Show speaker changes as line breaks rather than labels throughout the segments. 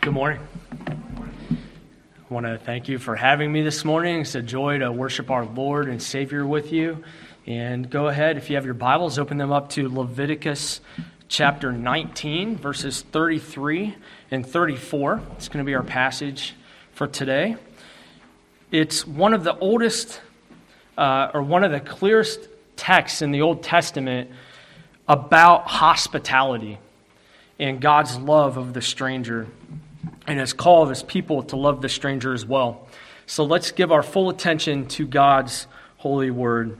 Good morning. I want to thank you for having me this morning. It's a joy to worship our Lord and Savior with you. And go ahead, if you have your Bibles, open them up to Leviticus chapter 19, verses 33 and 34. It's going to be our passage for today. It's one of the oldest, or one of the clearest texts in the Old Testament about hospitality and God's love of the stranger, and his call of his people to love the stranger as well. So let's give our full attention to God's holy word.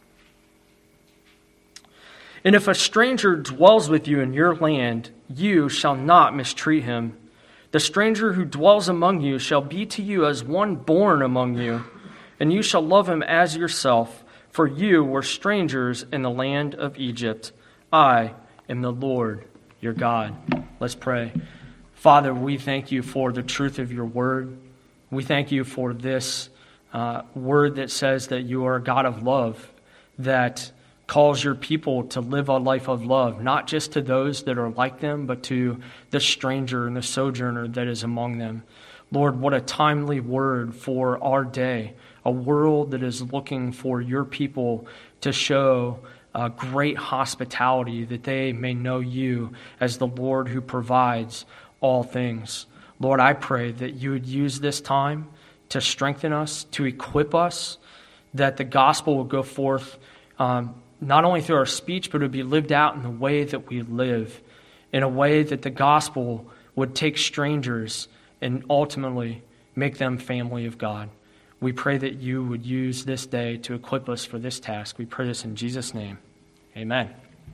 And if a stranger dwells with you in your land, you shall not mistreat him. The stranger who dwells among you shall be to you as one born among you, and you shall love him as yourself, for you were strangers in the land of Egypt. I am the Lord your God. Let's pray. Father, we thank you for the truth of your word. We thank you for this word that says that you are a God of love, that calls your people to live a life of love, not just to those that are like them, but to the stranger and the sojourner that is among them. Lord, what a timely word for our day, a world that is looking for your people to show great hospitality, that they may know you as the Lord who provides all things. Lord, I pray that you would use this time to strengthen us, to equip us, that the gospel will go forth not only through our speech, but it would be lived out in the way that we live, in a way that the gospel would take strangers and ultimately make them family of God. We pray that you would use this day to equip us for this task. We pray this in Jesus' name. Amen.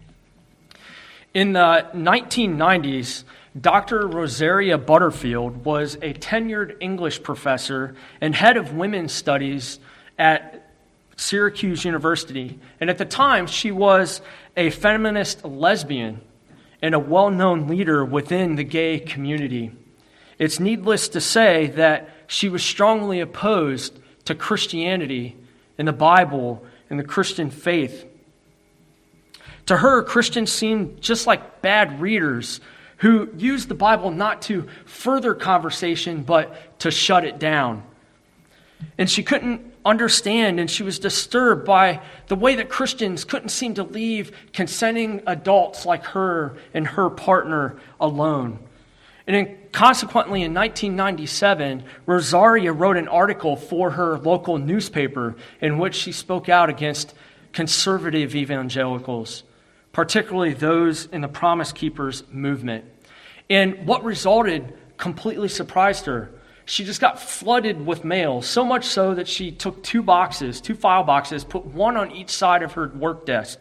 In the 1990s, Dr. Rosaria Butterfield was a tenured English professor and head of women's studies at Syracuse University. And at the time, she was a feminist lesbian and a well-known leader within the gay community. It's needless to say that she was strongly opposed to Christianity and the Bible and the Christian faith. To her, Christians seemed just like bad readers who used the Bible not to further conversation, but to shut it down. And she couldn't understand, and she was disturbed by the way that Christians couldn't seem to leave consenting adults like her and her partner alone. And consequently, in 1997, Rosaria wrote an article for her local newspaper in which she spoke out against conservative evangelicals, particularly those in the Promise Keepers movement. And what resulted completely surprised her. She just got flooded with mail, so much so that she took two file boxes, put one on each side of her work desk.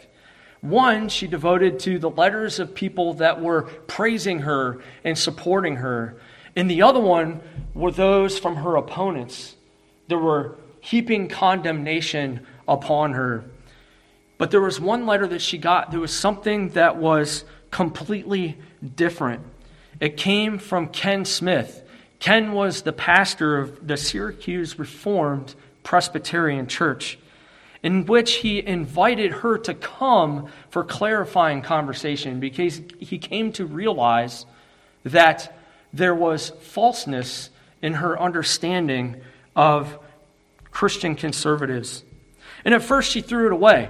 One she devoted to the letters of people that were praising her and supporting her. And the other one were those from her opponents that were heaping condemnation upon her. But there was one letter that she got. There was something that was completely different. It came from Ken Smith. Ken was the pastor of the Syracuse Reformed Presbyterian Church, in which he invited her to come for clarifying conversation because he came to realize that there was falseness in her understanding of Christian conservatives. And at first she threw it away.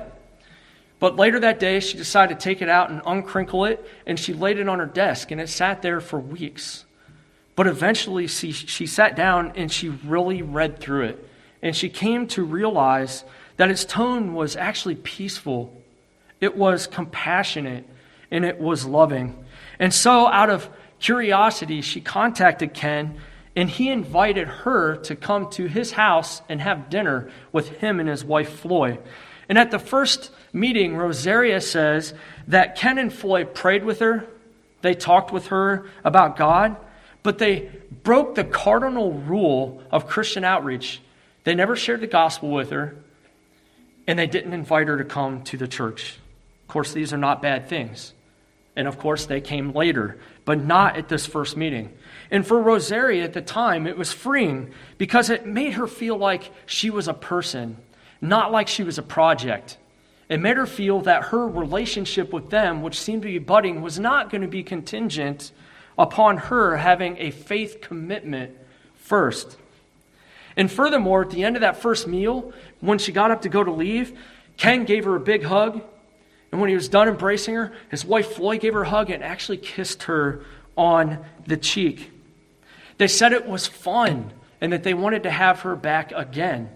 But later that day, she decided to take it out and uncrinkle it, and she laid it on her desk, and it sat there for weeks. But eventually she sat down and she really read through it. And she came to realize that its tone was actually peaceful. It was compassionate, and it was loving. And so out of curiosity, she contacted Ken, and he invited her to come to his house and have dinner with him and his wife, Floy. And at the first meeting, Rosaria says that Ken and Floy prayed with her. They talked with her about God, but they broke the cardinal rule of Christian outreach. They never shared the gospel with her, and they didn't invite her to come to the church. Of course, these are not bad things. And of course, they came later, but not at this first meeting. And for Rosaria at the time, it was freeing because it made her feel like she was a person, not like she was a project. It made her feel that her relationship with them, which seemed to be budding, was not going to be contingent upon her having a faith commitment first. And furthermore, at the end of that first meal, when she got up to go to leave, Ken gave her a big hug. And when he was done embracing her, his wife Floyd gave her a hug and actually kissed her on the cheek. They said it was fun and that they wanted to have her back again.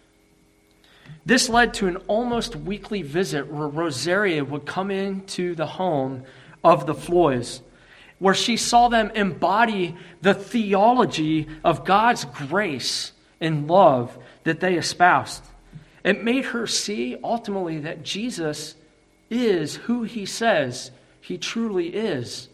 This led to an almost weekly visit where Rosaria would come into the home of the Floyds, where she saw them embody the theology of God's grace and love that they espoused. It made her see ultimately that Jesus is who he says he truly is.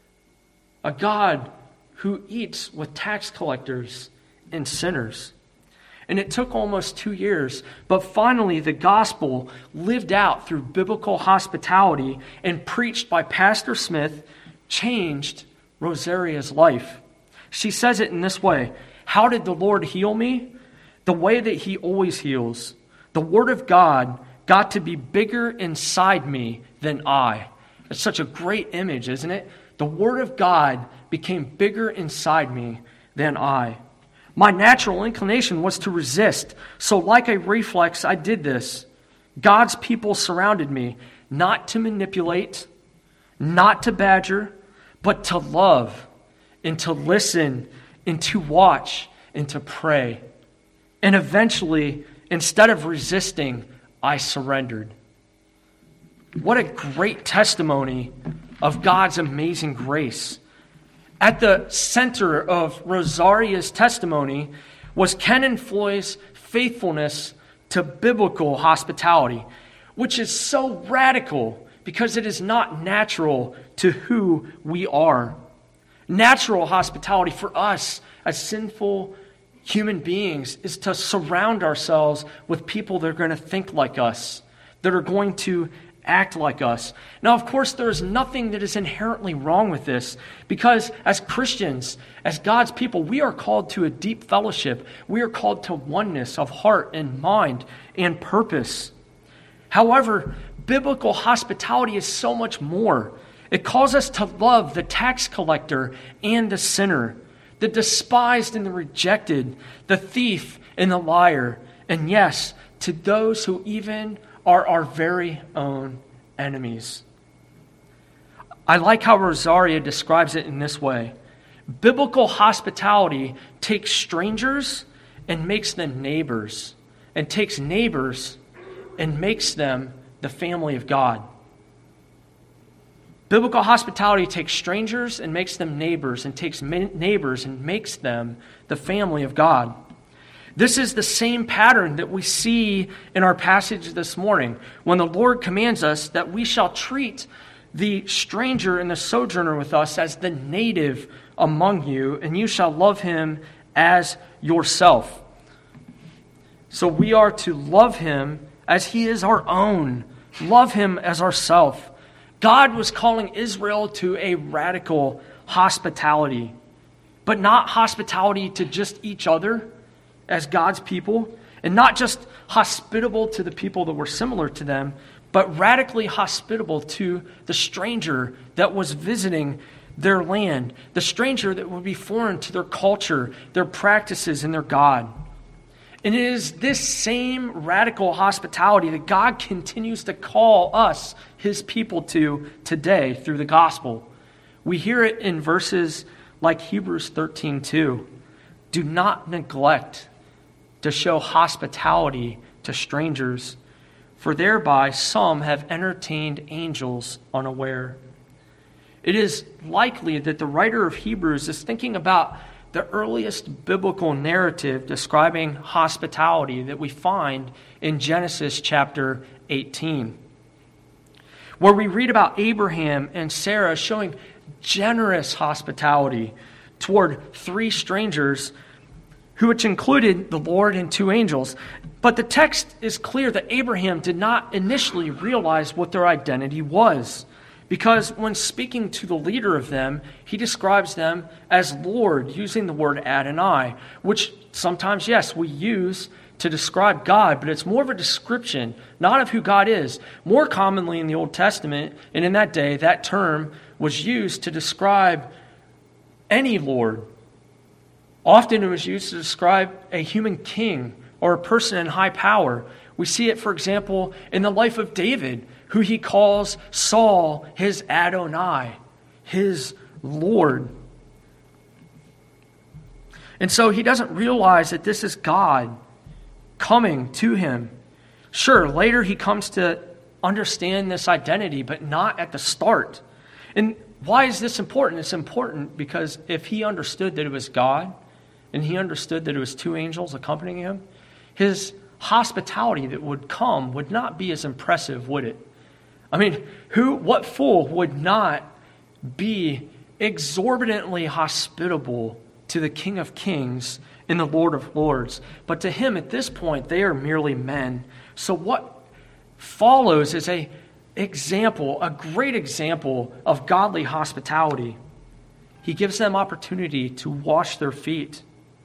A God who eats with tax collectors and sinners. And it took almost 2 years, but finally the gospel lived out through biblical hospitality and preached by Pastor Smith changed Rosaria's life. She says it in this way: how did the Lord heal me? The way that he always heals. The Word of God got to be bigger inside me than I. It's such a great image, isn't it? The Word of God became bigger inside me than I. My natural inclination was to resist. So like a reflex, I did this. God's people surrounded me, not to manipulate, not to badger, but to love and to listen and to watch and to pray. And eventually, instead of resisting, I surrendered. What a great testimony of God's amazing grace. At the center of Rosaria's testimony was Ken and Floyd's faithfulness to biblical hospitality, which is so radical because it is not natural to who we are. Natural hospitality for us as sinful human beings is to surround ourselves with people that are going to think like us, that are going to act like us. Now, of course, there is nothing that is inherently wrong with this, because as Christians, as God's people, we are called to a deep fellowship. We are called to oneness of heart and mind and purpose. However, biblical hospitality is so much more. It calls us to love the tax collector and the sinner, the despised and the rejected, the thief and the liar, and yes, to those who even are our very own enemies. I like how Rosaria describes it in this way. Biblical hospitality takes strangers and makes them neighbors, and takes neighbors and makes them the family of God. Biblical hospitality takes strangers and makes them neighbors, and takes neighbors and makes them the family of God. This is the same pattern that we see in our passage this morning, when the Lord commands us that we shall treat the stranger and the sojourner with us as the native among you, and you shall love him as yourself. So we are to love him as he is our own, love him as ourself. God was calling Israel to a radical hospitality, but not hospitality to just each other as God's people, and not just hospitable to the people that were similar to them, but radically hospitable to the stranger that was visiting their land, the stranger that would be foreign to their culture, their practices, and their God. And it is this same radical hospitality that God continues to call us, his people, to today through the gospel. We hear it in verses like Hebrews 13:2. Do not neglect to show hospitality to strangers, for thereby some have entertained angels unaware. It is likely that the writer of Hebrews is thinking about the earliest biblical narrative describing hospitality that we find in Genesis chapter 18, where we read about Abraham and Sarah showing generous hospitality toward 3 strangers, which included the Lord and 2 angels. But the text is clear that Abraham did not initially realize what their identity was, because when speaking to the leader of them, he describes them as Lord, using the word Adonai, which sometimes, yes, we use to describe God, but it's more of a description, not of who God is. More commonly in the Old Testament, and in that day, that term was used to describe any lord. Often it was used to describe a human king or a person in high power. We see it, for example, in the life of David, who he calls Saul his Adonai, his Lord. And so he doesn't realize that this is God coming to him. Sure, later he comes to understand this identity, but not at the start. And why is this important? It's important because if he understood that it was God, and he understood that it was two angels accompanying him, his hospitality that would come would not be as impressive, would it? I mean, what fool would not be exorbitantly hospitable to the King of Kings and the Lord of Lords? But to him, at this point, they are merely men. So what follows is a great example of godly hospitality. He gives them opportunity to wash their feet,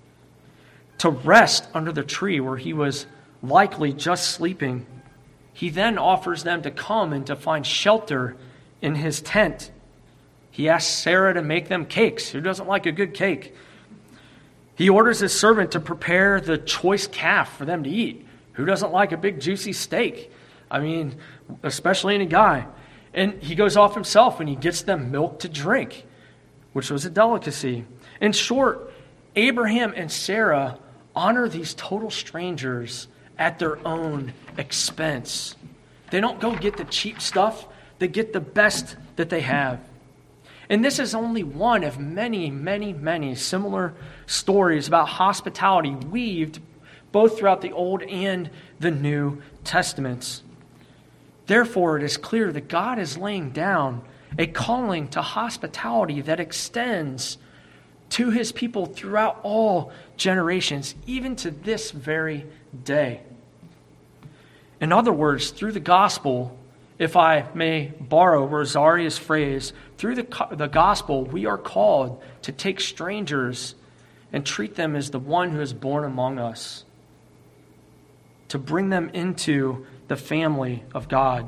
to rest under the tree where he was likely just sleeping. He then offers them to come and to find shelter in his tent. He asks Sarah to make them cakes. Who doesn't like a good cake? He orders his servant to prepare the choice calf for them to eat. Who doesn't like a big juicy steak? I mean, especially any guy. And he goes off himself and he gets them milk to drink, which was a delicacy. In short, Abraham and Sarah honor these total strangers at their own expense. They don't go get the cheap stuff. They get the best that they have. And this is only one of many, many, many similar stories about hospitality weaved both throughout the Old and the New Testaments. Therefore, it is clear that God is laying down a calling to hospitality that extends to his people throughout all generations, even to this very day. In other words, through the gospel, if I may borrow Rosaria's phrase, through the gospel, we are called to take strangers and treat them as the one who is born among us, to bring them into the family of God.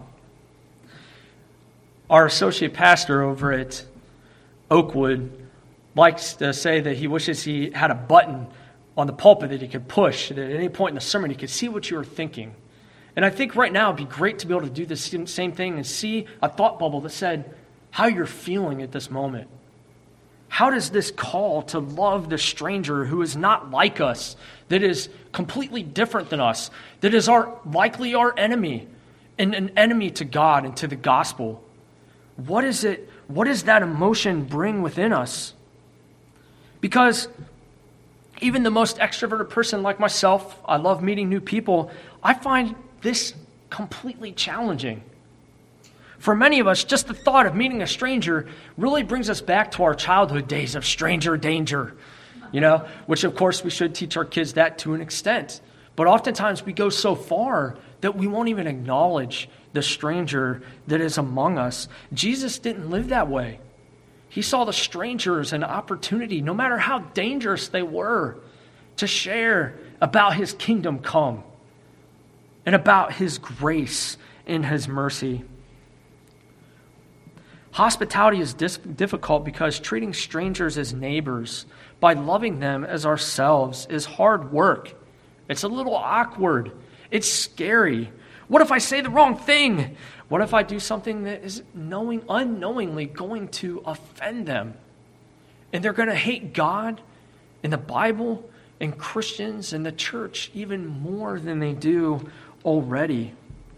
Our associate pastor over at Oakwood likes to say that he wishes he had a button on the pulpit that he could push, that at any point in the sermon he could see what you were thinking. And I think right now it'd be great to be able to do the same thing and see a thought bubble that said how you're feeling at this moment. How does this call to love the stranger who is not like us, that is completely different than us, that is likely our enemy, and an enemy to God and to the gospel? What does that emotion bring within us? Because even the most extroverted person like myself, I love meeting new people, I find this completely challenging. For many of us, just the thought of meeting a stranger really brings us back to our childhood days of stranger danger, which of course we should teach our kids that to an extent. But oftentimes we go so far that we won't even acknowledge the stranger that is among us. Jesus didn't live that way. He saw the strangers an opportunity, no matter how dangerous they were, to share about his kingdom come and about his grace and his mercy. Hospitality is difficult because treating strangers as neighbors by loving them as ourselves is hard work. It's a little awkward. It's scary. What if I say the wrong thing? What if I do something that is unknowingly going to offend them? And they're going to hate God and the Bible and Christians and the church even more than they do already.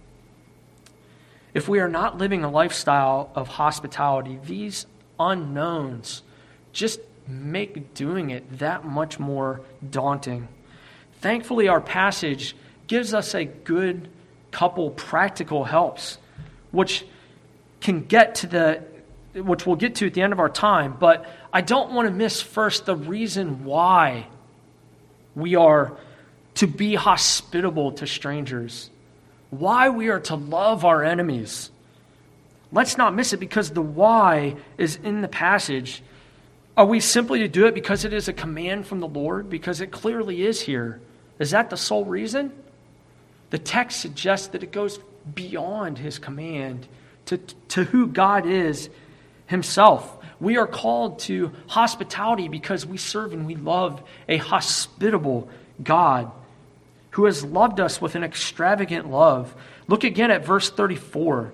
If we are not living a lifestyle of hospitality, these unknowns just make doing it that much more daunting. Thankfully, our passage gives us a good couple practical helps, which we'll get to at the end of our time. But I don't want to miss first the reason why we are to be hospitable to strangers, why we are to love our enemies. Let's not miss it, because the why is in the passage. Are we simply to do it because it is a command from the Lord? Because it clearly is here. Is that the sole reason? The text suggests that it goes beyond his command to who God is himself. We are called to hospitality because we serve and we love a hospitable God who has loved us with an extravagant love. Look again at verse 34.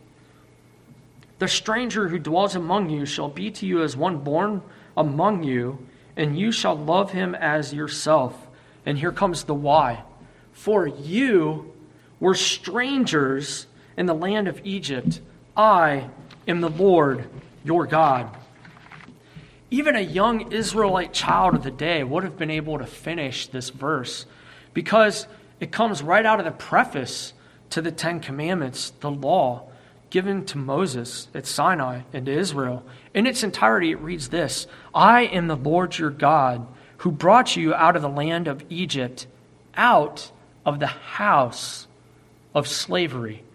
The stranger who dwells among you shall be to you as one born among you, and you shall love him as yourself. And here comes the why. For you were strangers in the land of Egypt. I am the Lord your God. Even a young Israelite child of the day would have been able to finish this verse because it comes right out of the preface to the Ten Commandments, the law given to Moses at Sinai and to Israel. In its entirety, it reads this: I am the Lord your God who brought you out of the land of Egypt, out of the house of slavery.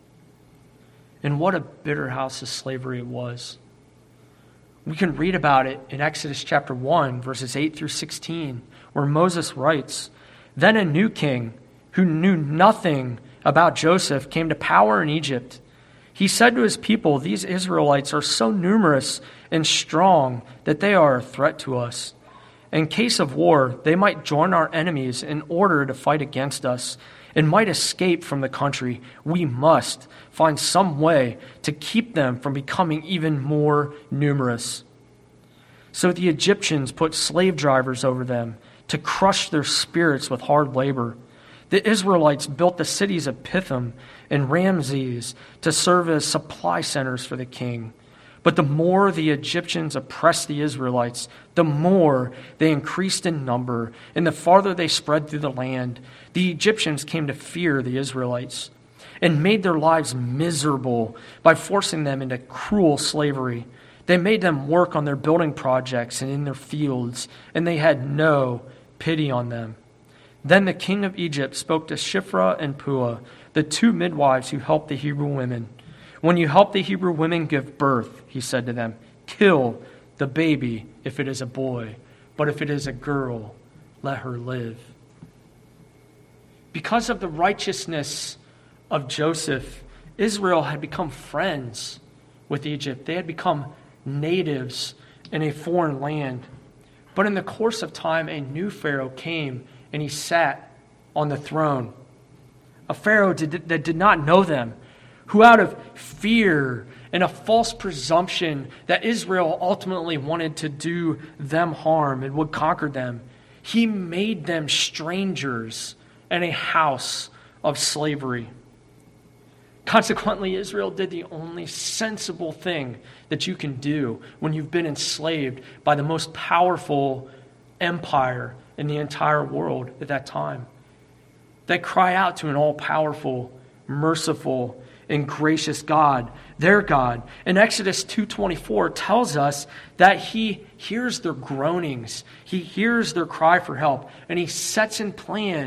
And what a bitter house of slavery it was. We can read about it in Exodus chapter 1, verses 8 through 16, where Moses writes, Then a new king who knew nothing about Joseph came to power in Egypt. He said to his people, These Israelites are so numerous and strong that they are a threat to us. In case of war, they might join our enemies in order to fight against us and might escape from the country. We must find some way to keep them from becoming even more numerous. So the Egyptians put slave drivers over them to crush their spirits with hard labor. The Israelites built the cities of Pithom and Ramses to serve as supply centers for the king. But the more the Egyptians oppressed the Israelites, the more they increased in number, and the farther they spread through the land. The Egyptians came to fear the Israelites and made their lives miserable by forcing them into cruel slavery. They made them work on their building projects and in their fields, and they had no pity on them. Then the king of Egypt spoke to Shiphrah and Puah, the two midwives who helped the Hebrew women. When you help the Hebrew women give birth, he said to them, kill the baby if it is a boy, but if it is a girl, let her live. Because of the righteousness of Joseph, Israel had become friends with Egypt. They had become natives in a foreign land. But in the course of time, a new Pharaoh came and he sat on the throne. A Pharaoh that did not know them, who out of fear and a false presumption that Israel ultimately wanted to do them harm and would conquer them, he made them strangers in a house of slavery. Consequently, Israel did the only sensible thing that you can do when you've been enslaved by the most powerful empire in the entire world at that time. They cry out to an all-powerful, merciful, and gracious God, their God. And Exodus 2:24 tells us that he hears their groanings. He hears their cry for help, and he sets in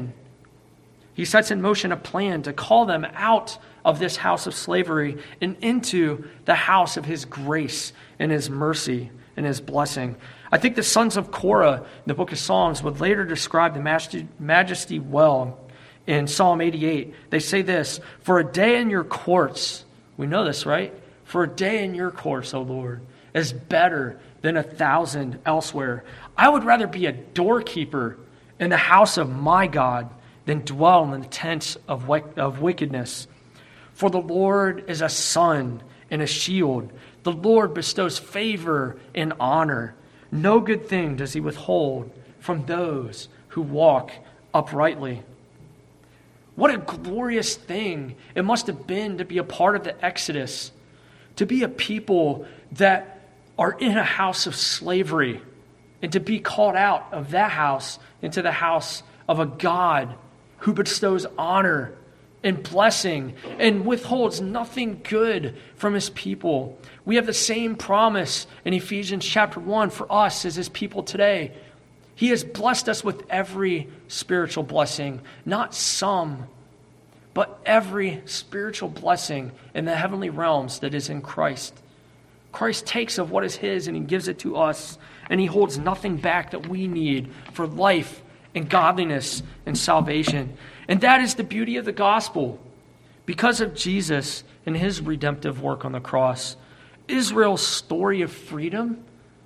motion a plan to call them out of this house of slavery and into the house of his grace and his mercy and his blessing. I think the sons of Korah in the book of Psalms would later describe the majesty well. In Psalm 88, they say this: For a day in your courts, we know this, right? For a day in your courts, O Lord, is better than 1,000 elsewhere. I would rather be a doorkeeper in the house of my God than dwell in the tents of wickedness. For the Lord is a sun and a shield. The Lord bestows favor and honor. No good thing does he withhold from those who walk uprightly. What a glorious thing it must have been to be a part of the Exodus, to be a people that are in a house of slavery, and to be called out of that house into the house of a God who bestows honor and blessing and withholds nothing good from his people. We have the same promise in Ephesians chapter 1 for us as his people today. He has blessed us with every spiritual blessing, not some, but every spiritual blessing in the heavenly realms that is in Christ. Christ takes of what is his and he gives it to us, and he holds nothing back that we need for life and godliness and salvation. And that is the beauty of the gospel. Because of Jesus and his redemptive work on the cross, Israel's story of freedom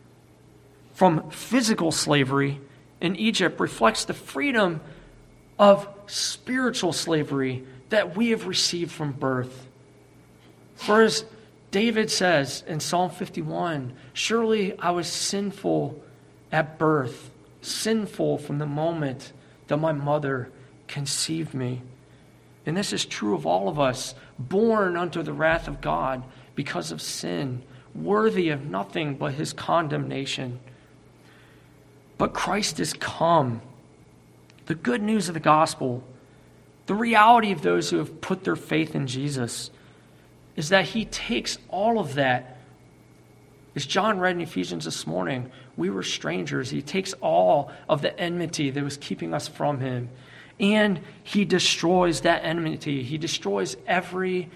from physical slavery in Egypt reflects the freedom of spiritual slavery that we have received from birth. For as David says in Psalm 51, surely I was sinful at birth, sinful from the moment that my mother conceived me. And this is true of all of us, born unto the wrath of God because of sin, worthy of nothing but his condemnation. But Christ is come. The good news of the gospel, the reality of those who have put their faith in Jesus, is that he takes all of that. As John read in Ephesians this morning, we were strangers. He takes all of the enmity that was keeping us from him, and he destroys that enmity. He destroys every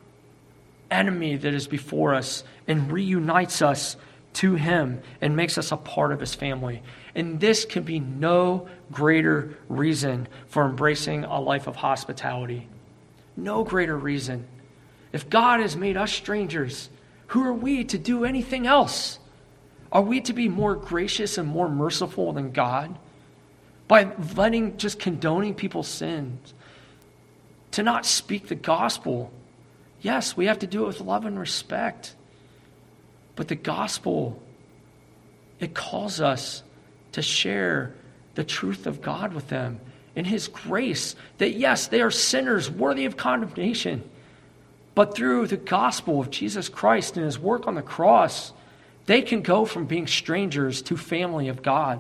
enemy that is before us and reunites us to him and makes us a part of his family. And this can be no greater reason for embracing a life of hospitality. No greater reason. If God has made us strangers, who are we to do anything else? Are we to be more gracious and more merciful than God? By just condoning people's sins? To not speak the gospel? Yes, we have to do it with love and respect. But the gospel, it calls us to share the truth of God with them in his grace. That yes, they are sinners worthy of condemnation. But through the gospel of Jesus Christ and his work on the cross, they can go from being strangers to family of God.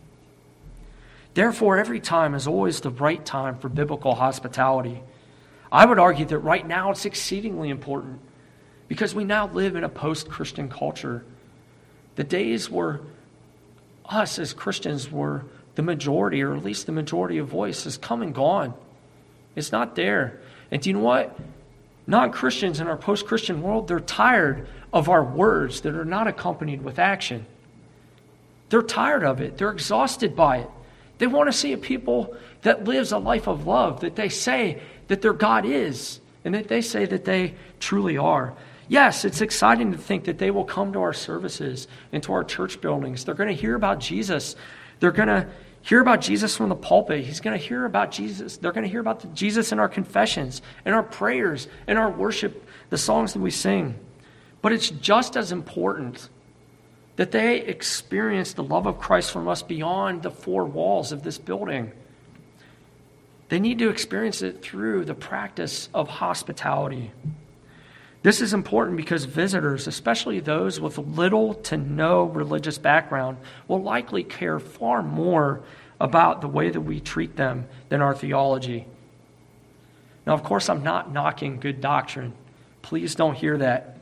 Therefore, every time is always the right time for biblical hospitality. I would argue that right now it's exceedingly important because we now live in a post-Christian culture. The days where us as Christians were the majority, or at least the majority of voice, has come and gone. It's not there. And do you know what? Non-Christians in our post-Christian world, they're tired of our words that are not accompanied with action. They're tired of it. They're exhausted by it. They want to see a people that lives a life of love, that they say that their God is, and that they say that they truly are. Yes, it's exciting to think that they will come to our services and to our church buildings. They're going to hear about Jesus. They're going to hear about Jesus from the pulpit. He's going to hear about Jesus. They're going to hear about Jesus in our confessions, in our prayers, in our worship, the songs that we sing. But it's just as important that they experience the love of Christ from us beyond the four walls of this building. They need to experience it through the practice of hospitality. This is important because visitors, especially those with little to no religious background, will likely care far more about the way that we treat them than our theology. Now, of course, I'm not knocking good doctrine. Please don't hear that.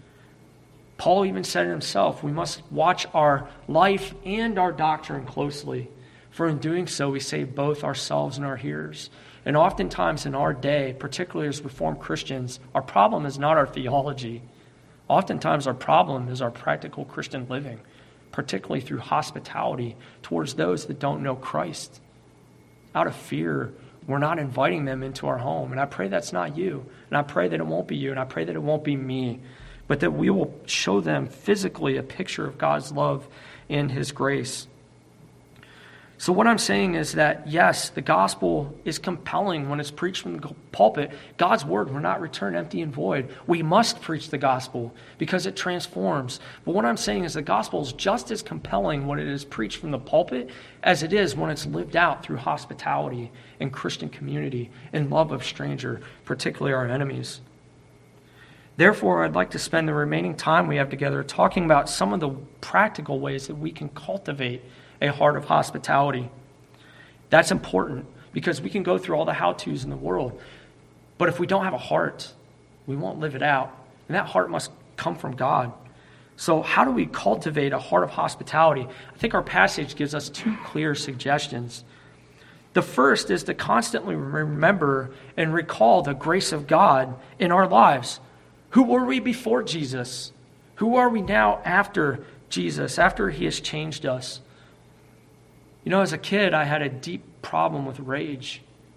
Paul even said it himself, we must watch our life and our doctrine closely, for in doing so we save both ourselves and our hearers. And oftentimes in our day, particularly as Reformed Christians, our problem is not our theology. Oftentimes our problem is our practical Christian living, particularly through hospitality towards those that don't know Christ. Out of fear, we're not inviting them into our home. And I pray that's not you. And I pray that it won't be you. And I pray that it won't be me. But that we will show them physically a picture of God's love and his grace. So what I'm saying is that, yes, the gospel is compelling when it's preached from the pulpit. God's word will not return empty and void. We must preach the gospel because it transforms. But what I'm saying is the gospel is just as compelling when it is preached from the pulpit as it is when it's lived out through hospitality and Christian community and love of stranger, particularly our enemies. Therefore, I'd like to spend the remaining time we have together talking about some of the practical ways that we can cultivate a heart of hospitality. That's important because we can go through all the how-tos in the world. But if we don't have a heart, we won't live it out. And that heart must come from God. So how do we cultivate a heart of hospitality? I think our passage gives us two clear suggestions. The first is to constantly remember and recall the grace of God in our lives. Who were we before Jesus? Who are we now after Jesus, after he has changed us? You know, as a kid, I had a deep problem with rage.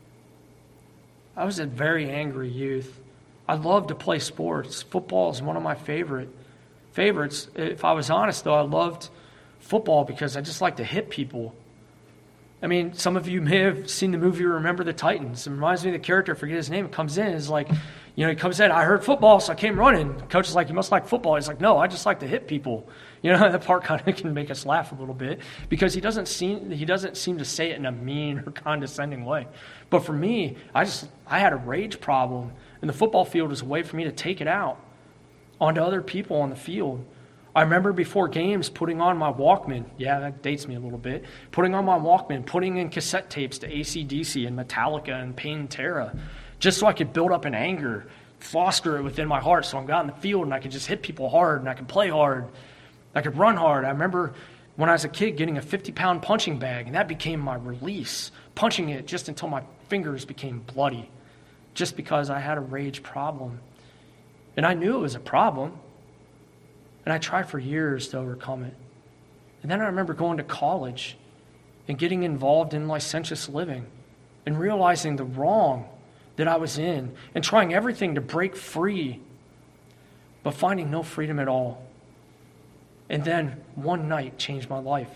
I was a very angry youth. I loved to play sports. Football is one of my favorite. favorites. If I was honest, though, I loved football because I just like to hit people. I mean, some of you may have seen the movie Remember the Titans. It reminds me of the character, I forget his name, comes in, is like, he comes in, I heard football, so I came running. The coach is like, you must like football. He's like, no, I just like to hit people. That part kind of can make us laugh a little bit because he doesn't seem to say it in a mean or condescending way. But for me, I had a rage problem, and the football field was a way for me to take it out onto other people on the field. I remember before games putting on my Walkman. Yeah, that dates me a little bit. Putting on my Walkman, putting in cassette tapes to AC/DC and Metallica and Pantera, just so I could build up an anger, foster it within my heart so I'm out in the field and I could just hit people hard and I could play hard. I could run hard. I remember when I was a kid getting a 50-pound punching bag, and that became my release, punching it just until my fingers became bloody, just because I had a rage problem. And I knew it was a problem. And I tried for years to overcome it. And then I remember going to college and getting involved in licentious living and realizing the wrong that I was in and trying everything to break free, but finding no freedom at all. And then one night changed my life.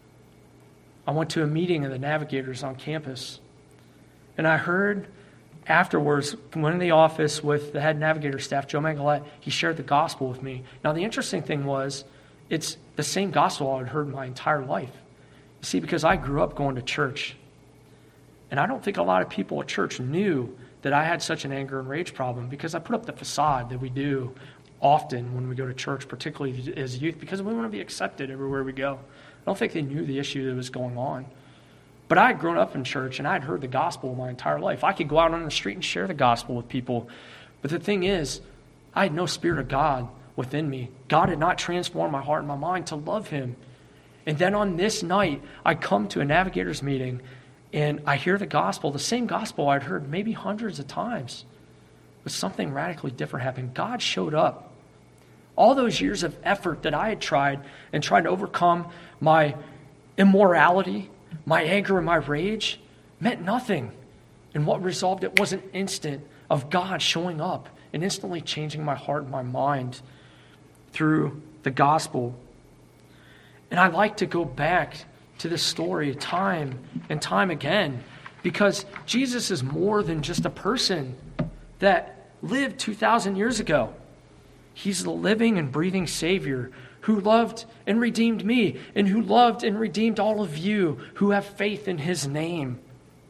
I went to a meeting of the Navigators on campus, and I heard afterwards, went in the office with the head Navigator staff, Joe Mangalette. He shared the gospel with me. Now, the interesting thing was, it's the same gospel I had heard my entire life. You see, because I grew up going to church. And I don't think a lot of people at church knew that I had such an anger and rage problem because I put up the facade that we do often when we go to church, particularly as youth, because we want to be accepted everywhere we go. I don't think they knew the issue that was going on. But I had grown up in church, and I had heard the gospel my entire life. I could go out on the street and share the gospel with people. But the thing is, I had no Spirit of God within me. God had not transformed my heart and my mind to love him. And then on this night, I come to a Navigators meeting, and I hear the gospel, the same gospel I'd heard maybe hundreds of times. But something radically different happened. God showed up. All those years of effort that I had tried to overcome my immorality, my anger and my rage, meant nothing. And what resolved it was an instant of God showing up and instantly changing my heart and my mind through the gospel. And I like to go back to this story time and time again because Jesus is more than just a person that lived 2,000 years ago. He's the living and breathing Savior who loved and redeemed me, and who loved and redeemed all of you who have faith in his name.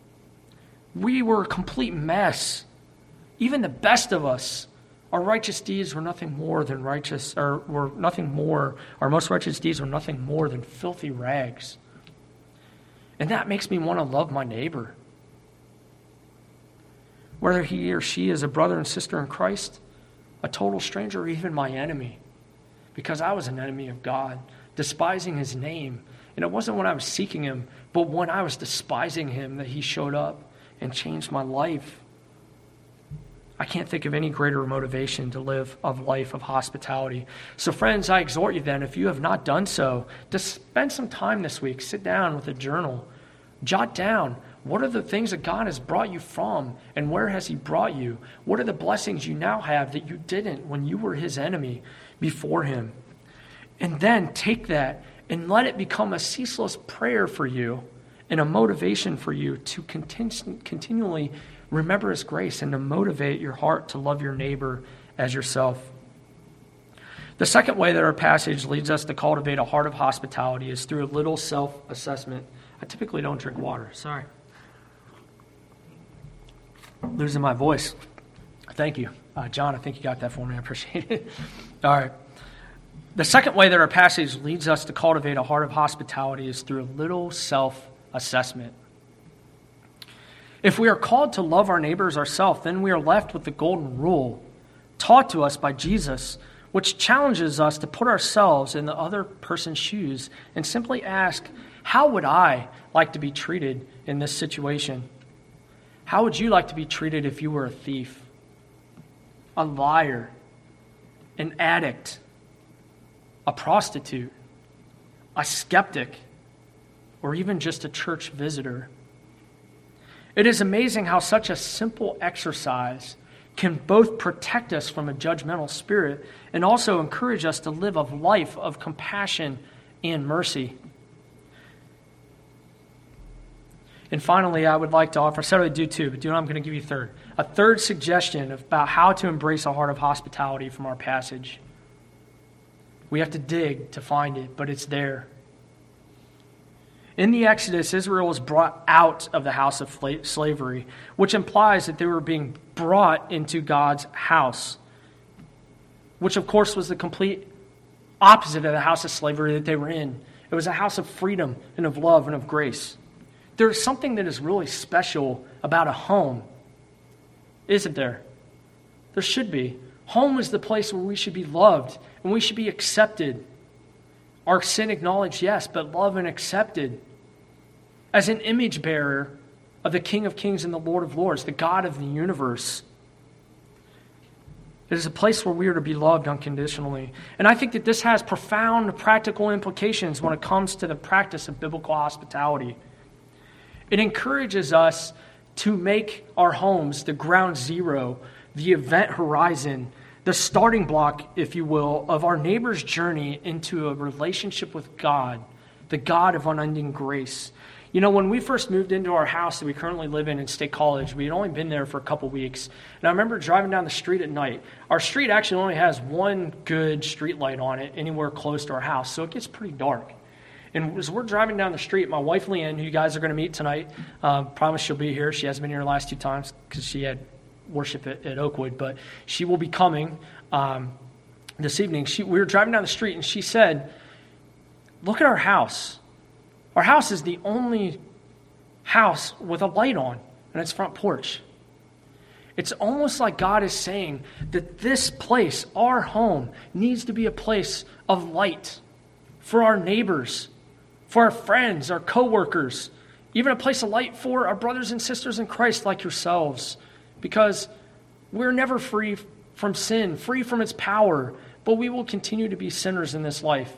We were a complete mess. Even the best of us, our righteous deeds were nothing more than our most righteous deeds were nothing more than filthy rags. And that makes me want to love my neighbor. Whether he or she is a brother and sister in Christ, a total stranger, or even my enemy. Because I was an enemy of God, despising his name. And it wasn't when I was seeking him, but when I was despising him that he showed up and changed my life. I can't think of any greater motivation to live a life of hospitality. So friends, I exhort you then, if you have not done so, to spend some time this week. Sit down with a journal. Jot down, what are the things that God has brought you from, and where has he brought you? What are the blessings you now have that you didn't when you were his enemy before him? And then take that and let it become a ceaseless prayer for you and a motivation for you to continually remember his grace and to motivate your heart to love your neighbor as yourself. The second way that our passage leads us to cultivate a heart of hospitality is through a little self-assessment. I typically don't drink water. Sorry. Losing my voice. Thank you. John, I think you got that for me. I appreciate it. All right. The second way that our passage leads us to cultivate a heart of hospitality is through a little self-assessment. If we are called to love our neighbors ourselves, then we are left with the golden rule taught to us by Jesus, which challenges us to put ourselves in the other person's shoes and simply ask, how would I like to be treated in this situation? How would you like to be treated if you were a thief, a liar, an addict, a prostitute, a skeptic, or even just a church visitor? It is amazing how such a simple exercise can both protect us from a judgmental spirit and also encourage us to live a life of compassion and mercy. And finally, I would like to offer, I said I would do two, but I'm going to give you a third suggestion about how to embrace a heart of hospitality from our passage. We have to dig to find it, but it's there. In the Exodus, Israel was brought out of the house of slavery, which implies that they were being brought into God's house, which of course was the complete opposite of the house of slavery that they were in. It was a house of freedom and of love and of grace. There's something that is really special about a home, isn't there? There should be. Home is the place where we should be loved and we should be accepted. Our sin acknowledged, yes, but loved and accepted. As an image bearer of the King of Kings and the Lord of Lords, the God of the universe. It is a place where we are to be loved unconditionally. And I think that this has profound practical implications when it comes to the practice of biblical hospitality. It encourages us to make our homes the ground zero, the event horizon, the starting block, if you will, of our neighbor's journey into a relationship with God, the God of unending grace. You know, when we first moved into our house that we currently live in State College, we had only been there for a couple weeks. And I remember driving down the street at night. Our street actually only has one good street light on it anywhere close to our house, so it gets pretty dark. And as we're driving down the street, my wife, Leanne, who you guys are going to meet tonight, promise she'll be here. She hasn't been here the last 2 times because she had worship at Oakwood, but she will be coming this evening. We were driving down the street, and she said, "Look at our house. Our house is the only house with a light on in its front porch." It's almost like God is saying that this place, our home, needs to be a place of light for our neighbors, for our friends, our coworkers, even a place of light for our brothers and sisters in Christ like yourselves, because we're never free from sin, free from its power, but we will continue to be sinners in this life.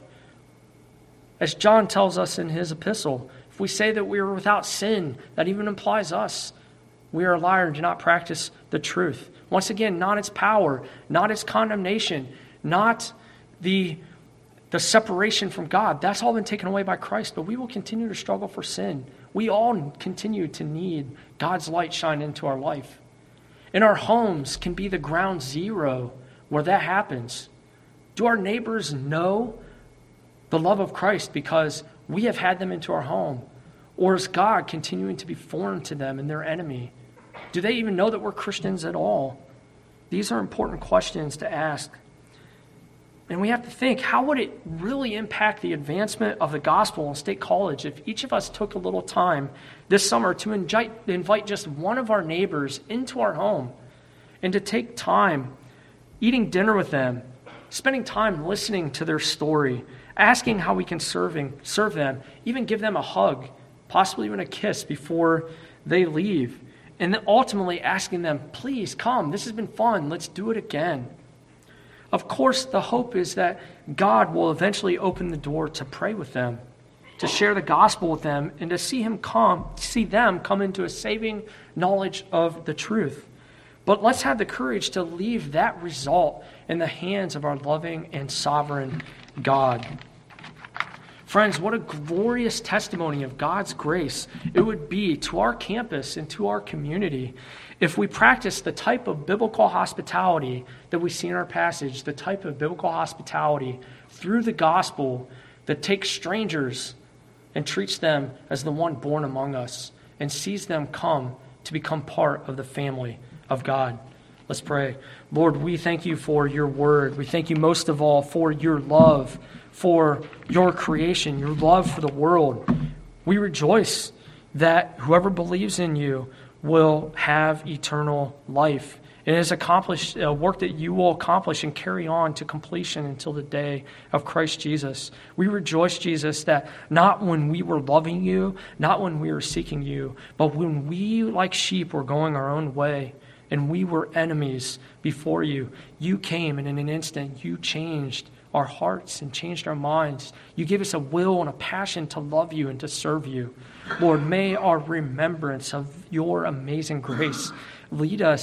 As John tells us in his epistle, if we say that we are without sin, that even implies us. We are a liar and do not practice the truth. Once again, not its power, not its condemnation, not the separation from God. That's all been taken away by Christ, but we will continue to struggle for sin. We all continue to need God's light shine into our life. And our homes can be the ground zero where that happens. Do our neighbors know the love of Christ because we have had them into our home? Or is God continuing to be foreign to them and their enemy? Do they even know that we're Christians at all? These are important questions to ask. And we have to think, how would it really impact the advancement of the gospel in State College if each of us took a little time this summer to invite just one of our neighbors into our home and to take time eating dinner with them, spending time listening to their story, asking how we can serve them, even give them a hug, possibly even a kiss before they leave, and then ultimately asking them, please come, this has been fun, let's do it again. Of course, the hope is that God will eventually open the door to pray with them, to share the gospel with them, and to see them come into a saving knowledge of the truth. But let's have the courage to leave that result in the hands of our loving and sovereign God. Friends, what a glorious testimony of God's grace it would be to our campus and to our community if we practice the type of biblical hospitality that we see in our passage, the type of biblical hospitality through the gospel that takes strangers and treats them as the one born among us and sees them come to become part of the family of God. Let's pray. Lord, we thank you for your word. We thank you most of all for your love, for your creation, your love for the world. We rejoice that whoever believes in you will have eternal life. It is accomplished work that you will accomplish and carry on to completion until the day of Christ Jesus. We rejoice, Jesus, that not when we were loving you, not when we were seeking you, but when we, like sheep, were going our own way and we were enemies before you, you came and in an instant you changed our hearts and changed our minds. You gave us a will and a passion to love you and to serve you. Lord, may our remembrance of your amazing grace lead us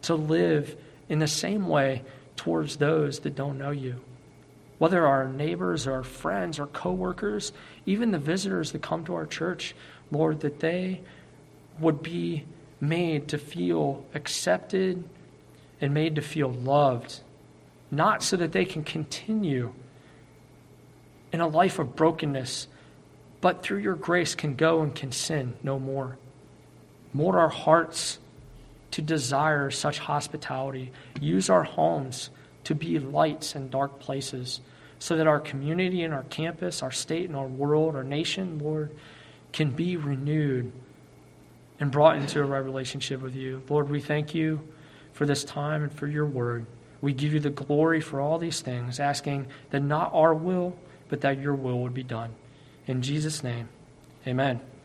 to live in the same way towards those that don't know you. Whether our neighbors or friends or coworkers, even the visitors that come to our church, Lord, that they would be made to feel accepted and made to feel loved, not so that they can continue in a life of brokenness, but through your grace can go and can sin no more. Mold our hearts to desire such hospitality. Use our homes to be lights in dark places so that our community and our campus, our state and our world, our nation, Lord, can be renewed and brought into a right relationship with you. Lord, we thank you for this time and for your word. We give you the glory for all these things, asking that not our will, but that your will would be done. In Jesus' name, amen.